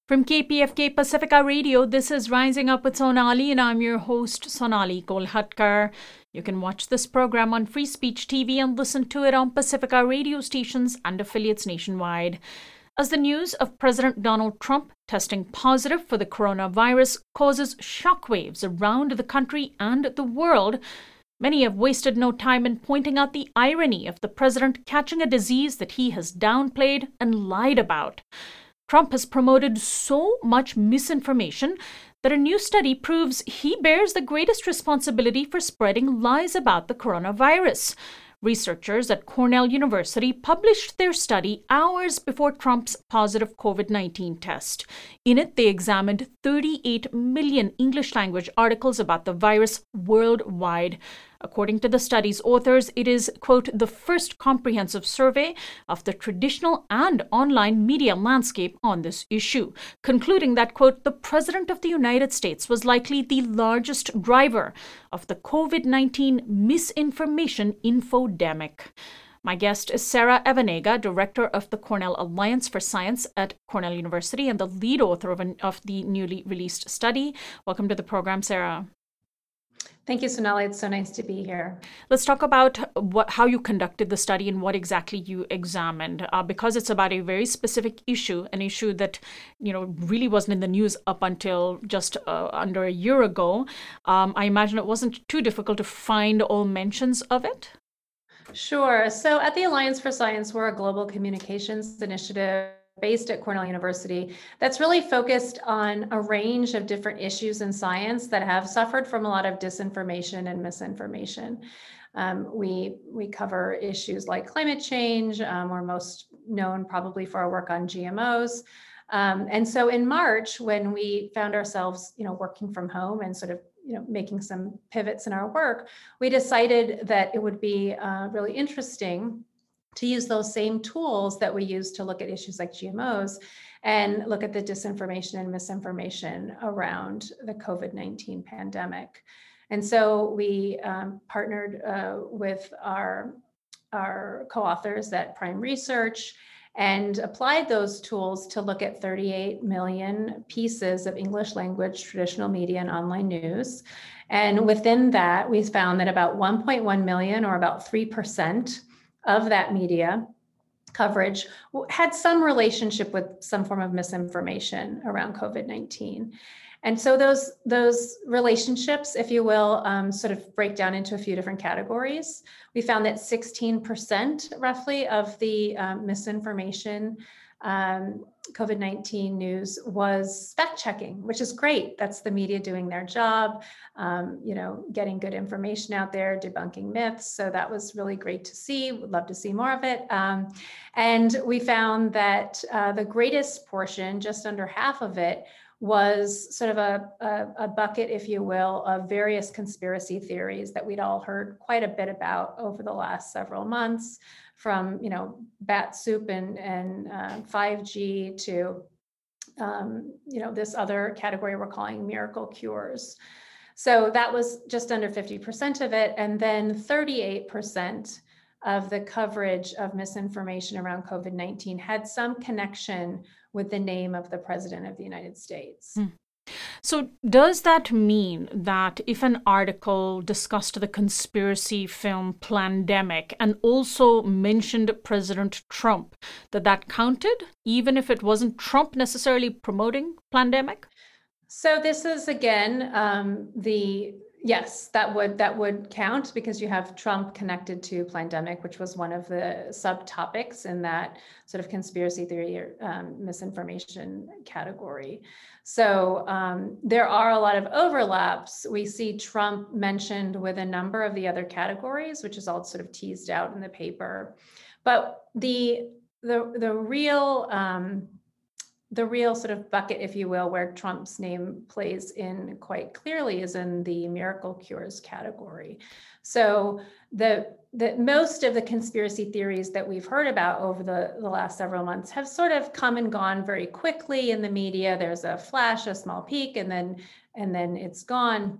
From KPFK Pacifica Radio, this is Rising Up with Sonali, and I'm your host, Sonali Kolhatkar. You can watch this program on Free Speech TV and listen to it on Pacifica radio stations and affiliates nationwide. As the news of President Donald Trump testing positive for the coronavirus causes shockwaves around the country and the world, many have wasted no time in pointing out the irony of the president catching a disease that he has downplayed and lied about. Trump has promoted so much misinformation that a new study proves he bears the greatest responsibility for spreading lies about the coronavirus. Researchers at Cornell University published their study hours before Trump's positive COVID-19 test. In it, they examined 38 million English-language articles about the virus worldwide. According to the study's authors, it is, quote, the first comprehensive survey of the traditional and online media landscape on this issue, concluding that, quote, the President of the United States was likely the largest driver of the COVID-19 misinformation infodemic. My guest is Sarah Evanega, director of the Cornell Alliance for Science at Cornell University and the lead author of the newly released study. Welcome to the program, Sarah. Thank you, Sonali. It's so nice to be here. Let's talk about how you conducted the study and what exactly you examined, because it's about a very specific issue, an issue that really wasn't in the news up until just under a year ago. I imagine it wasn't too difficult to find all mentions of it. Sure. So at the Alliance for Science, we're a global communications initiative based at Cornell University that's really focused on a range of different issues in science that have suffered from a lot of disinformation and misinformation. We cover issues like climate change. We're most known probably for our work on GMOs. And so in March, when we found ourselves, working from home and sort of making some pivots in our work, we decided that it would be really interesting to use those same tools that we use to look at issues like GMOs and look at the disinformation and misinformation around the COVID-19 pandemic. And so we partnered with our co-authors at Prime Research and applied those tools to look at 38 million pieces of English language traditional media and online news. And within that, we found that about 1.1 million, or about 3%, of that media coverage had some relationship with some form of misinformation around COVID-19. And so those relationships, if you will, sort of break down into a few different categories. We found that 16% roughly of the misinformation COVID-19 news was fact checking, which is great. That's the media doing their job, getting good information out there, debunking myths. So that was really great to see. Would love to see more of it. And we found that the greatest portion, just under half of it, was sort of a bucket, if you will, of various conspiracy theories that we'd all heard quite a bit about over the last several months, from bat soup and 5G to this other category we're calling miracle cures. So that was just under 50% of it, and then 38% of the coverage of misinformation around COVID-19 had some connection with the name of the President of the United States. So does that mean that if an article discussed the conspiracy film Plandemic and also mentioned President Trump, that counted, even if it wasn't Trump necessarily promoting Plandemic? So this is, again, yes, that would count, because you have Trump connected to Plandemic, which was one of the subtopics in that sort of conspiracy theory or misinformation category. So there are a lot of overlaps. We see Trump mentioned with a number of the other categories, which is all sort of teased out in the paper. But the real sort of bucket, if you will, where Trump's name plays in quite clearly is in the miracle cures category. So the most of the conspiracy theories that we've heard about over the last several months have sort of come and gone very quickly in the media. There's a flash, a small peak, and then it's gone.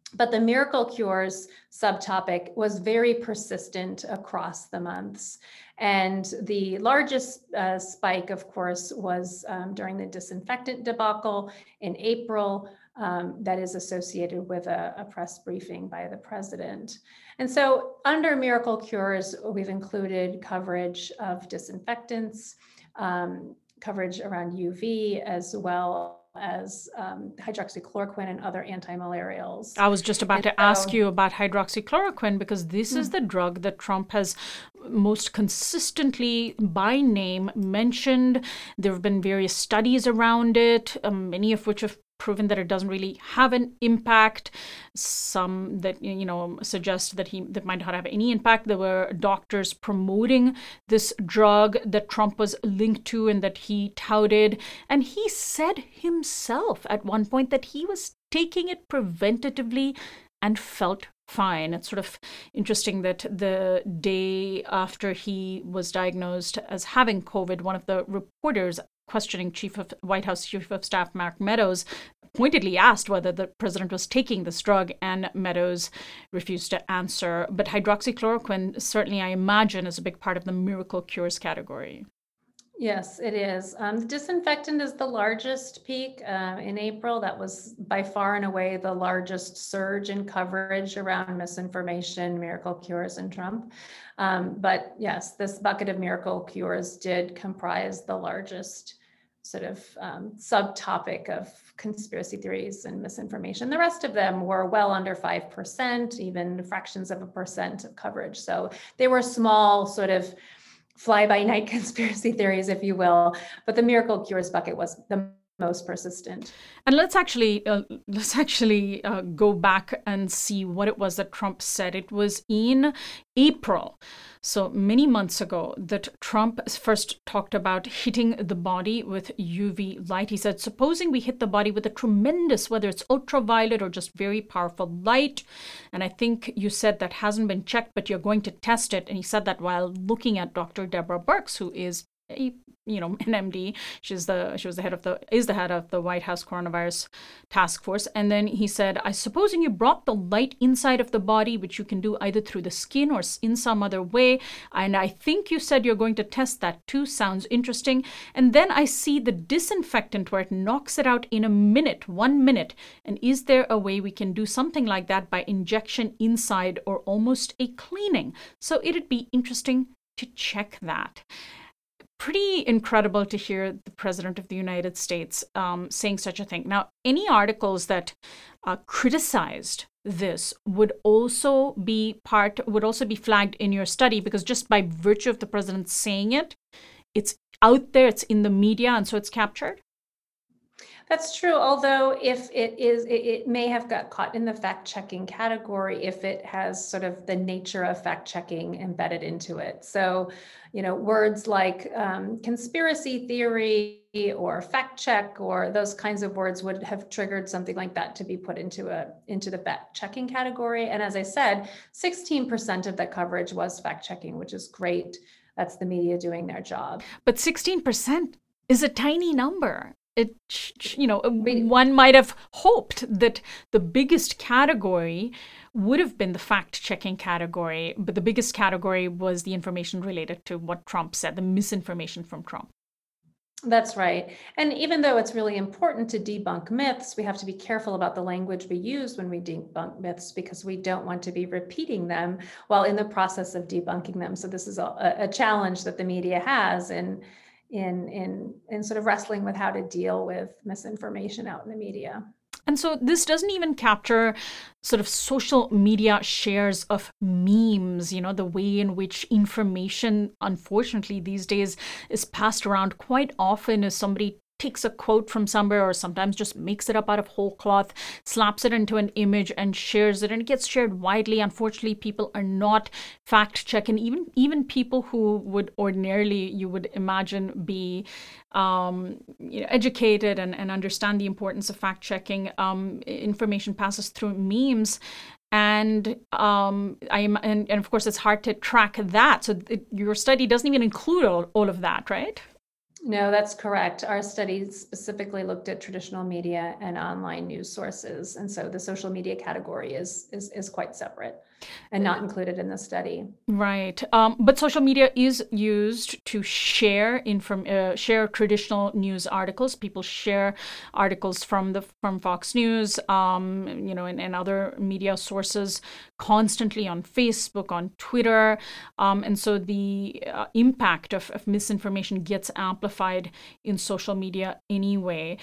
But the miracle cures subtopic was very persistent across the months. And the largest spike, of course, was during the disinfectant debacle in April. That is associated with a press briefing by the president. And so under miracle cures, we've included coverage of disinfectants, coverage around UV, as well as hydroxychloroquine and other antimalarials. I was just about to ask you about hydroxychloroquine, because this is the drug that Trump has most consistently by name mentioned. There have been various studies around it, many of which have proven that it doesn't really have an impact. Some that suggest that might not have any impact. There were doctors promoting this drug that Trump was linked to and that he touted, and he said himself at one point that he was taking it preventatively and felt fine. It's sort of interesting that the day after he was diagnosed as having COVID, one of the reporters questioning White House Chief of Staff Mark Meadows pointedly asked whether the president was taking this drug, and Meadows refused to answer. But hydroxychloroquine, certainly I imagine, is a big part of the miracle cures category. Yes, it is. The disinfectant is the largest peak in April. That was by far and away the largest surge in coverage around misinformation, miracle cures, and Trump. But yes, this bucket of miracle cures did comprise the largest sort of subtopic of conspiracy theories and misinformation. The rest of them were well under 5%, even fractions of a percent of coverage. So they were small sort of fly-by-night conspiracy theories, if you will, but the miracle cures bucket was the most persistent. And let's actually go back and see what it was that Trump said. It was in April, so many months ago, that Trump first talked about hitting the body with UV light. He said, supposing we hit the body with a tremendous, whether it's ultraviolet or just very powerful light. And I think you said that hasn't been checked, but you're going to test it. And he said that while looking at Dr. Deborah Birx, who is an MD. Is the head of the White House coronavirus task force. And then he said, I supposing you brought the light inside of the body, which you can do either through the skin or in some other way. And I think you said you're going to test that too. Sounds interesting. And then I see the disinfectant where it knocks it out in 1 minute. And is there a way we can do something like that by injection inside or almost a cleaning? So it'd be interesting to check that. Pretty incredible to hear the President of the United States saying such a thing. Now, any articles that criticized this would also be flagged in your study, because just by virtue of the president saying it, it's out there, it's in the media, and so it's captured. That's true. Although if it may have got caught in the fact-checking category if it has sort of the nature of fact-checking embedded into it. So, words like conspiracy theory or fact-check or those kinds of words would have triggered something like that to be put into the fact-checking category. And as I said, 16% of that coverage was fact-checking, which is great. That's the media doing their job. But 16% is a tiny number. One might have hoped that the biggest category would have been the fact-checking category, but the biggest category was the information related to what Trump said, the misinformation from Trump. That's right. And even though it's really important to debunk myths, we have to be careful about the language we use when we debunk myths, because we don't want to be repeating them while in the process of debunking them. So this is a challenge that the media has in sort of wrestling with how to deal with misinformation out in the media. And so this doesn't even capture sort of social media shares of memes, the way in which information, unfortunately, these days is passed around quite often as somebody takes a quote from somewhere or sometimes just makes it up out of whole cloth, slaps it into an image and shares it, and it gets shared widely. Unfortunately, people are not fact-checking. Even people who would ordinarily, you would imagine, be educated and understand the importance of fact-checking. Information passes through memes. And of course, it's hard to track that. So your study doesn't even include all of that, right? No, that's correct. Our study specifically looked at traditional media and online news sources. And so the social media category is quite separate and not included in the study. Right. But social media is used to share traditional news articles. People share articles from Fox News, and other media sources constantly on Facebook, on Twitter, and so the impact of misinformation gets amplified in social media anyway.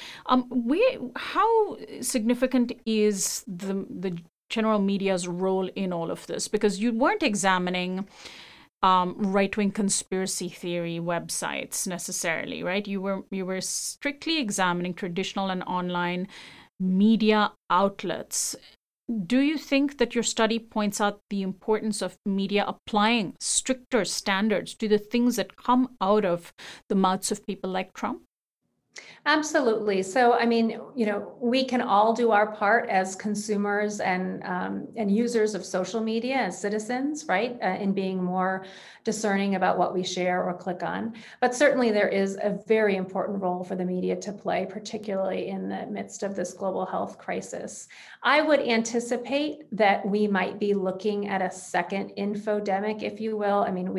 How significant is the general media's role in all of this? Because you weren't examining right-wing conspiracy theory websites necessarily, right? You were strictly examining traditional and online media outlets. Do you think that your study points out the importance of media applying stricter standards to the things that come out of the mouths of people like Trump? Absolutely. So, I mean, we can all do our part as consumers and users of social media as citizens, right? In being more discerning about what we share or click on. But certainly there is a very important role for the media to play, particularly in the midst of this global health crisis. I would anticipate that we might be looking at a second infodemic, if you will. I mean,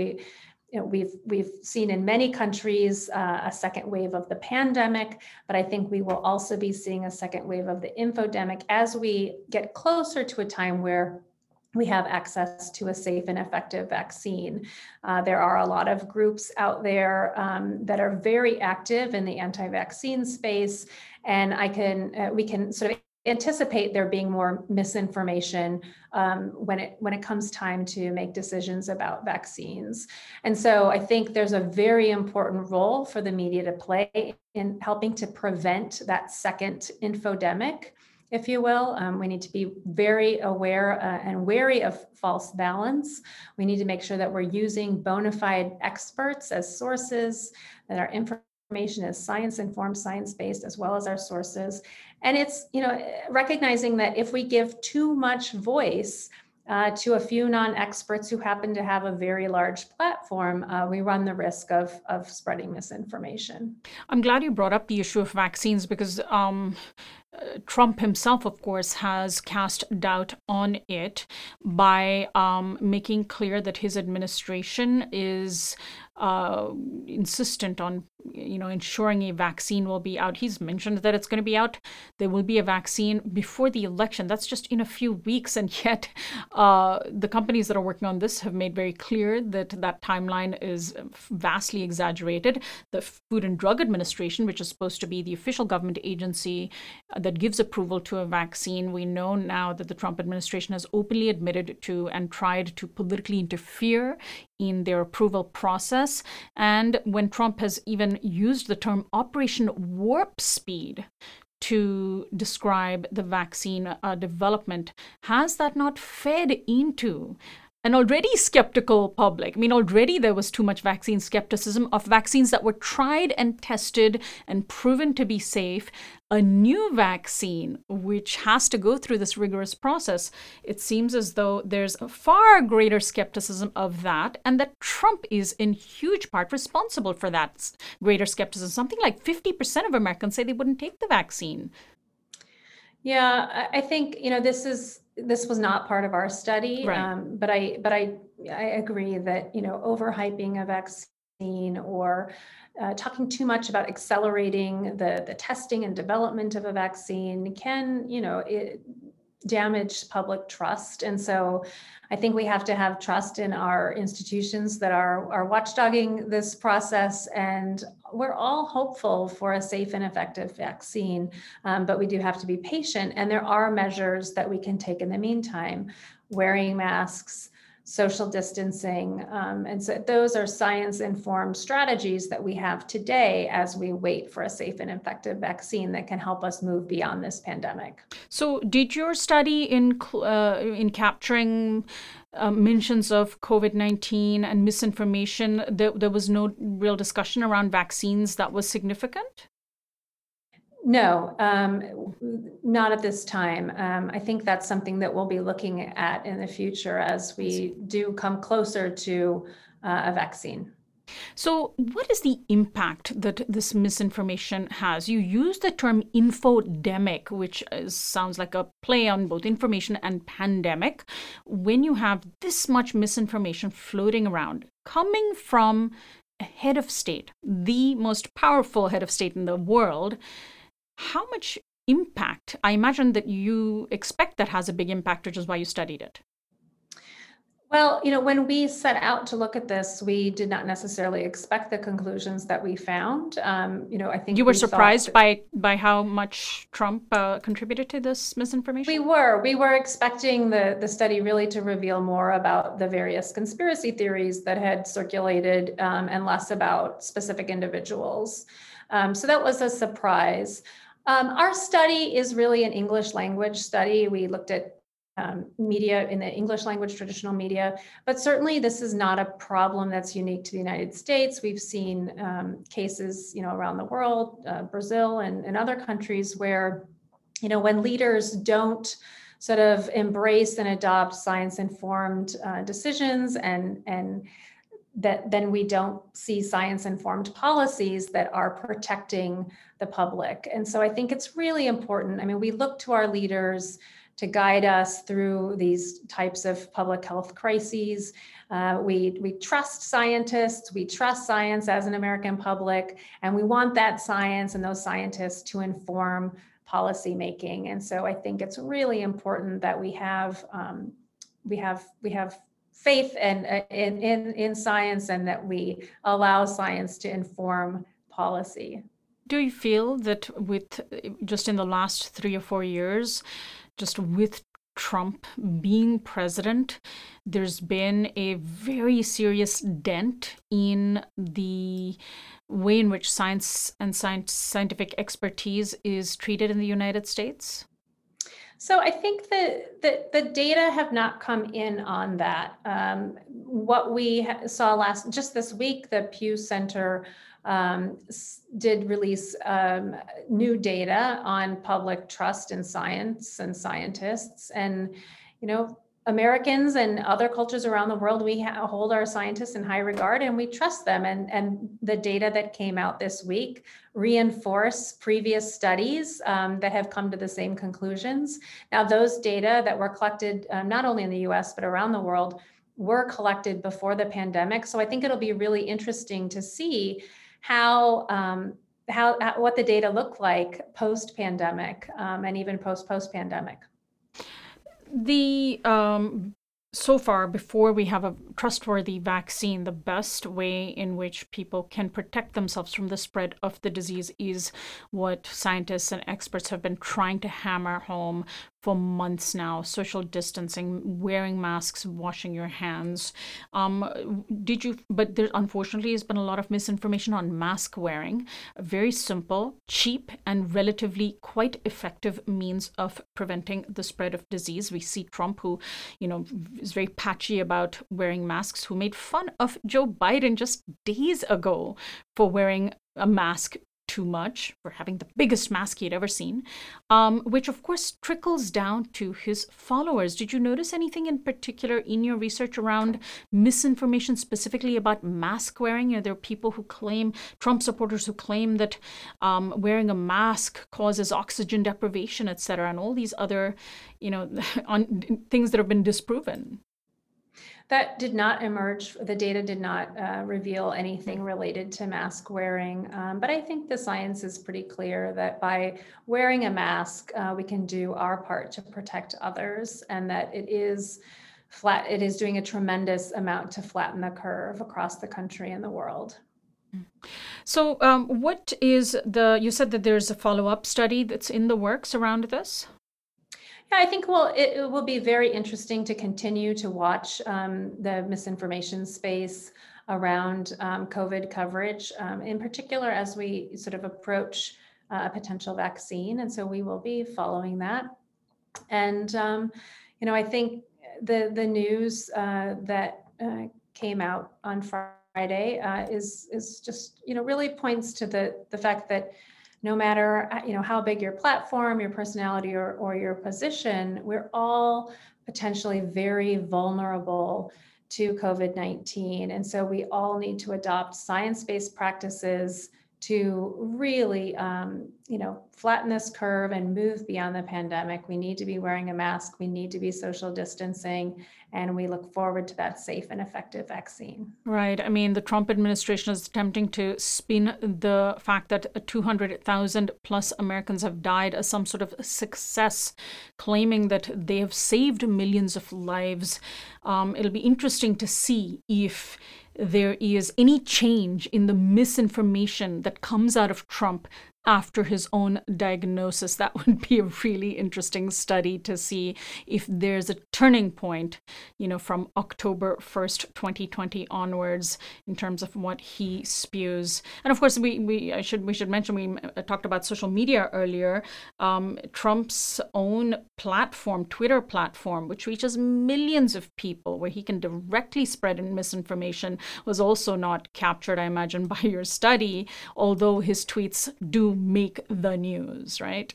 we've seen in many countries a second wave of the pandemic, but I think we will also be seeing a second wave of the infodemic as we get closer to a time where we have access to a safe and effective vaccine. There are a lot of groups out there that are very active in the anti-vaccine space, and we can sort of anticipate there being more misinformation when it comes time to make decisions about vaccines. And so I think there's a very important role for the media to play in helping to prevent that second infodemic, if you will. We need to be very aware and wary of false balance. We need to make sure that we're using bona fide experts as sources, that our information is science-informed, science-based, as well as our sources. And it's, recognizing that if we give too much voice to a few non-experts who happen to have a very large platform, we run the risk of spreading misinformation. I'm glad you brought up the issue of vaccines because Trump himself, of course, has cast doubt on it by making clear that his administration is insistent on, ensuring a vaccine will be out. He's mentioned that it's going to be out. There will be a vaccine before the election. That's just in a few weeks. And yet the companies that are working on this have made very clear that that timeline is vastly exaggerated. The Food and Drug Administration, which is supposed to be the official government agency that gives approval to a vaccine, we know now that the Trump administration has openly admitted to and tried to politically interfere in their approval process. And when Trump has even used the term Operation Warp Speed to describe the vaccine development, has that not fed into an already skeptical public? I mean, already there was too much vaccine skepticism of vaccines that were tried and tested and proven to be safe. A new vaccine, which has to go through this rigorous process, it seems as though there's a far greater skepticism of that, and that Trump is in huge part responsible for that greater skepticism. Something like 50% of Americans say they wouldn't take the vaccine. Yeah, I think, this was not part of our study, Right. but I agree that, overhyping a vaccine or talking too much about accelerating the testing and development of a vaccine can, damage public trust. And so I think we have to have trust in our institutions that are watchdogging this process. And we're all hopeful for a safe and effective vaccine, but we do have to be patient. And there are measures that we can take in the meantime, wearing masks, social distancing. And so those are science-informed strategies that we have today as we wait for a safe and effective vaccine that can help us move beyond this pandemic. So did your study in capturing mentions of COVID-19 and misinformation, there was no real discussion around vaccines that was significant? No, not at this time. I think that's something that we'll be looking at in the future as we do come closer to a vaccine. So, what is the impact that this misinformation has? You use the term infodemic, which sounds like a play on both information and pandemic. When you have this much misinformation floating around, coming from a head of state, the most powerful head of state in the world, how much impact? I imagine that you expect that has a big impact, which is why you studied it. Well, when we set out to look at this, we did not necessarily expect the conclusions that we found. I think You were we thought surprised by how much Trump contributed to this misinformation? we were expecting the study really to reveal more about the various conspiracy theories that had circulated, and less about specific individuals. So that was a surprise. Our study is really an English language study. We looked at media in the English language, traditional media, but certainly this is not a problem that's unique to the United States. We've seen cases, around the world, Brazil and other countries where, when leaders don't sort of embrace and adopt science-informed decisions, and that then we don't see science-informed policies that are protecting the public. And so I think it's really important. I mean, we look to our leaders to guide us through these types of public health crises. We trust scientists, we trust science as an American public, and we want that science and those scientists to inform policymaking. And so I think it's really important that we have faith in science, and that we allow science to inform policy. Do you feel that just in the last 3 or 4 years, just with Trump being president, there's been a very serious dent in the way in which science and scientific expertise is treated in the United States? So I think that the data have not come in on that. What we saw just this week, the Pew Center did release new data on public trust in science and scientists. And, Americans and other cultures around the world, we hold our scientists in high regard and we trust them. And the data that came out this week reinforce previous studies that have come to the same conclusions. Now, those data that were collected not only in the US, but around the world, were collected before the pandemic. So I think it'll be really interesting to see how what the data look like post-pandemic, and even post-pandemic. So far, before we have a trustworthy vaccine, the best way in which people can protect themselves from the spread of the disease is what scientists and experts have been trying to hammer home for months now: social distancing, wearing masks, washing your hands. But there unfortunately has been a lot of misinformation on mask wearing. A very simple, cheap, and relatively quite effective means of preventing the spread of disease. We see Trump, who, is very patchy about wearing masks, who made fun of Joe Biden just days ago for wearing a mask too much, for having the biggest mask he'd ever seen, which of course trickles down to his followers. Did you notice anything in particular in your research around misinformation specifically about mask wearing? There are people who claim, Trump supporters who claim that wearing a mask causes oxygen deprivation, etc., and all these other, things that have been disproven. That did not emerge. The data did not reveal anything related to mask wearing. But I think the science is pretty clear that by wearing a mask, we can do our part to protect others, and that it is doing a tremendous amount to flatten the curve across the country and the world. So you said that there's a follow-up study that's in the works around this? Yeah, I think it will be very interesting to continue to watch the misinformation space around COVID coverage, in particular as we sort of approach a potential vaccine. And so we will be following that. And, I think the news that came out on Friday is just, really points to the fact that no matter how big your platform, your personality, or your position, we're all potentially very vulnerable to COVID-19. And so we all need to adopt science-based practices to really, flatten this curve and move beyond the pandemic. We need to be wearing a mask. We need to be social distancing, and we look forward to that safe and effective vaccine. Right. I mean, the Trump administration is attempting to spin the fact that 200,000 plus Americans have died as some sort of success, claiming that they have saved millions of lives. It'll be interesting to see if there is any change in the misinformation that comes out of Trump after his own diagnosis. That would be a really interesting study to see if there's a turning point, from October 1st, 2020 onwards in terms of what he spews. And of course, we should mention, we talked about social media earlier. Trump's own platform, Twitter platform, which reaches millions of people, where he can directly spread misinformation, was also not captured, I imagine, by your study, although his tweets do make the news, right?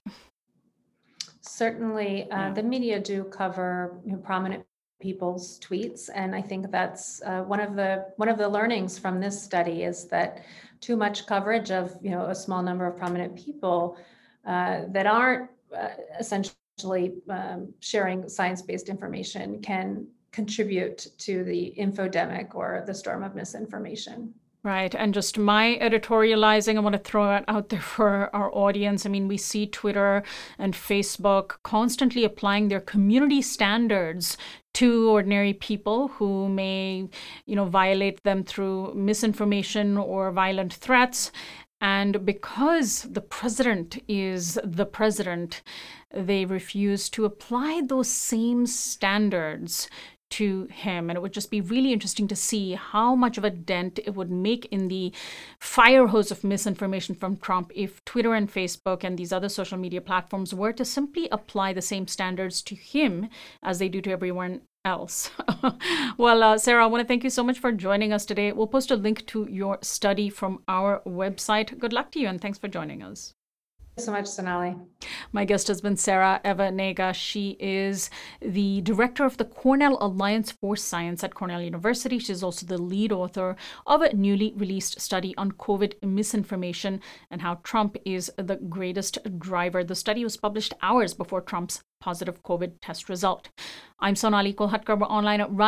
Certainly, the media do cover prominent people's tweets, and I think that's one of the learnings from this study is that too much coverage of a small number of prominent people that aren't essentially sharing science-based information can contribute to the infodemic or the storm of misinformation. Right. And just my editorializing, I want to throw it out there for our audience. I mean, we see Twitter and Facebook constantly applying their community standards to ordinary people who may, violate them through misinformation or violent threats. And because the president is the president, they refuse to apply those same standards to him. And it would just be really interesting to see how much of a dent it would make in the fire hose of misinformation from Trump if Twitter and Facebook and these other social media platforms were to simply apply the same standards to him as they do to everyone else. Well, Sarah, I want to thank you so much for joining us today. We'll post a link to your study from our website. Good luck to you, and thanks for joining us. Thanks so much, Sonali. My guest has been Sarah Evanega. She is the director of the Cornell Alliance for Science at Cornell University. She's also the lead author of a newly released study on COVID misinformation and how Trump is the greatest driver. The study was published hours before Trump's positive COVID test result. I'm Sonali Kolhatkar. We're online at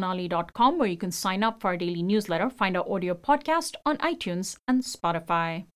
risingupwithsonali.com, where you can sign up for our daily newsletter, find our audio podcast on iTunes and Spotify.